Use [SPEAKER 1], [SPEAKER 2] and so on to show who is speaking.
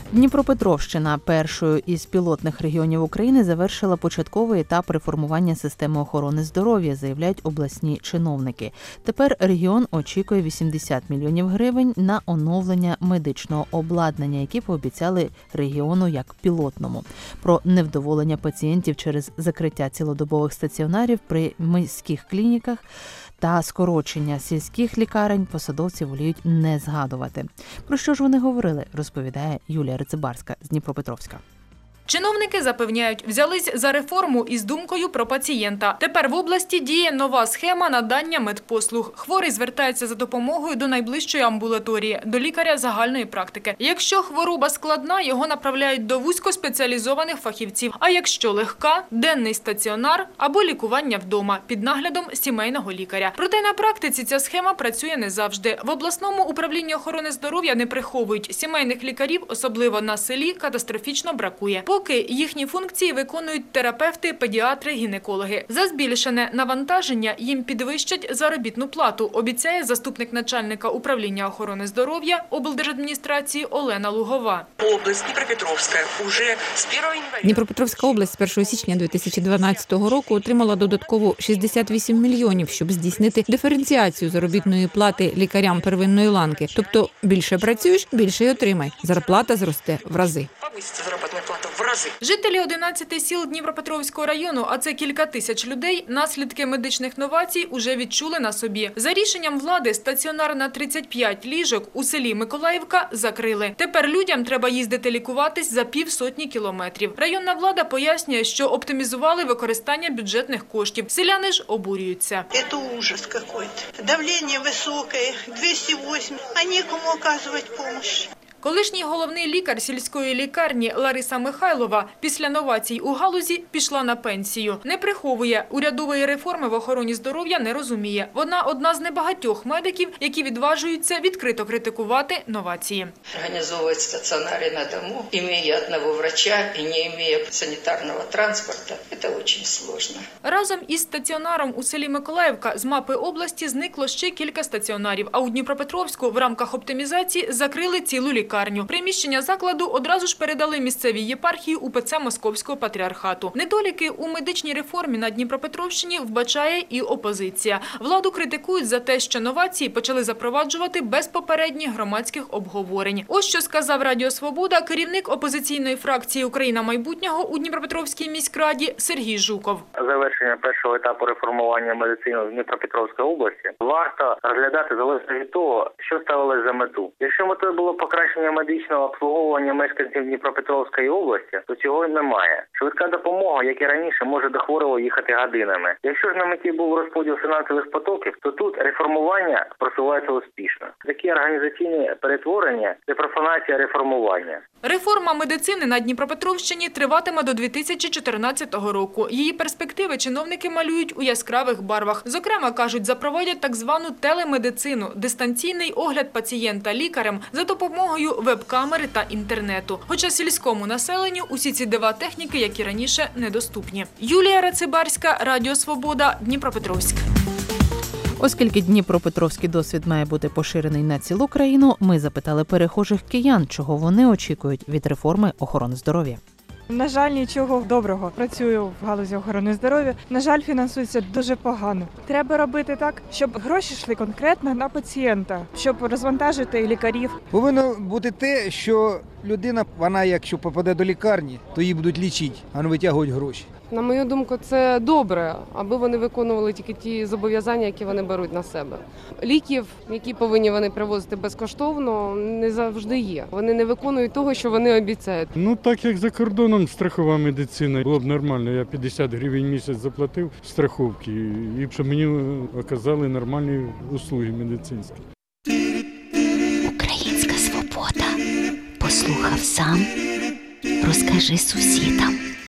[SPEAKER 1] Дніпропетровщина першою із пілотних регіонів України завершила початковий етап реформування системи охорони здоров'я, заявляють обласні чиновники. Тепер регіон очікує 80 мільйонів гривень на оновлення медичного обладнання, які пообіцяли регіону як пілотному. Про невдоволення пацієнтів через закриття цілодобових стаціонарів при міських клініках та скорочення сільських лікарень посадовці воліють не згадувати. Про що ж вони говорили, розповідає Юлія Рицибарська з Дніпропетровська.
[SPEAKER 2] Чиновники запевняють, взялись за реформу із думкою про пацієнта. Тепер в області діє нова схема надання медпослуг. Хворий звертається за допомогою до найближчої амбулаторії, до лікаря загальної практики. Якщо хвороба складна, його направляють до вузькоспеціалізованих фахівців. А якщо легка – денний стаціонар або лікування вдома під наглядом сімейного лікаря. Проте на практиці ця схема працює не завжди. В обласному управлінні охорони здоров'я не приховують. Сімейних лікарів, особливо на селі, катастрофічно бракує. Поки їхні функції виконують терапевти, педіатри, гінекологи. За збільшене навантаження їм підвищать заробітну плату, обіцяє заступник начальника управління охорони здоров'я облдержадміністрації Олена Лугова.
[SPEAKER 3] Область Дніпропетровська уже з 1 января.
[SPEAKER 4] Дніпропетровська область з 1 січня 2012 року отримала додатково 68 мільйонів, щоб здійснити диференціацію заробітної плати лікарям первинної ланки. Тобто більше працюєш, більше й отримай. Зарплата зросте в рази.
[SPEAKER 3] Повиситься заробітна плата в рази.
[SPEAKER 2] Жителі 11 сіл Дніпропетровського району, а це кілька тисяч людей, наслідки медичних новацій уже відчули на собі. За рішенням влади стаціонар на 35 ліжок у селі Миколаївка закрили. Тепер людям треба їздити лікуватись за півсотні кілометрів. Районна влада пояснює, що оптимізували використання бюджетних коштів. Селяни ж обурюються.
[SPEAKER 5] Це ужас якийсь. Давлення високе, 208, а нікому оказувати допомогу.
[SPEAKER 2] Колишній головний лікар сільської лікарні Лариса Михайлова після новацій у галузі пішла на пенсію. Не приховує, урядової реформи в охороні здоров'я не розуміє. Вона одна з небагатьох медиків, які відважуються відкрито критикувати новації.
[SPEAKER 6] Організовувати стаціонари на дому, имея одного врача і не имея санітарного транспорту, це дуже складно.
[SPEAKER 2] Разом із стаціонаром у селі Миколаївка з мапи області зникло ще кілька стаціонарів, а у Дніпропетровську в рамках оптимізації закрили цілу лікарню. Приміщення закладу одразу ж передали місцевій єпархії УПЦ Московського патріархату. Недоліки у медичній реформі на Дніпропетровщині вбачає і опозиція. Владу критикують за те, що новації почали запроваджувати без попередніх громадських обговорень. Ось що сказав Радіо Свобода керівник опозиційної фракції «Україна майбутнього» у Дніпропетровській міськраді Сергій Жуков.
[SPEAKER 7] Завершення першого етапу реформування медицини в Дніпропетровській області варто розглядати залежно від того, що ставилось за мету. Якщо метою було покращення медичного обслуговування мешканців Дніпропетровської області, то цього немає. Швидка допомога, як і раніше, може до хворого їхати годинами. Якщо ж на меті був розподіл фінансових потоків, то тут реформування просувається успішно. Такі організаційні перетворення – це профанація реформування.
[SPEAKER 2] Реформа медицини на Дніпропетровщині триватиме до 2014 року. Її перспективи чиновники малюють у яскравих барвах. Зокрема, кажуть, запровадять так звану телемедицину – дистанційний огляд пацієнта лікарем за допомогою веб-камери та інтернету. Хоча сільському населенню усі ці дива техніки, як і раніше, недоступні. Юлія Рицибарська, Радіо Свобода, Дніпропетровськ.
[SPEAKER 1] Оскільки дніпропетровський досвід має бути поширений на цілу країну, ми запитали перехожих киян, чого вони очікують від реформи охорони здоров'я.
[SPEAKER 8] На жаль, нічого доброго. Працюю в галузі охорони здоров'я. На жаль, фінансується дуже погано. Треба робити так, щоб гроші йшли конкретно на пацієнта, щоб розвантажити лікарів.
[SPEAKER 9] Повинно бути те, що людина, вона якщо попаде до лікарні, то її будуть лічити, а не витягують гроші.
[SPEAKER 10] На мою думку, це добре, аби вони виконували тільки ті зобов'язання, які вони беруть на себе. Ліків, які повинні вони привозити безкоштовно, не завжди є. Вони не виконують того, що вони обіцяють.
[SPEAKER 11] Так як за кордоном страхова медицина, було б нормально. Я 50 гривень в місяць заплатив страховки, і щоб мені оказали нормальні услуги медицинські.
[SPEAKER 12] Українська свобода. Послухав сам, розкажи сусідам.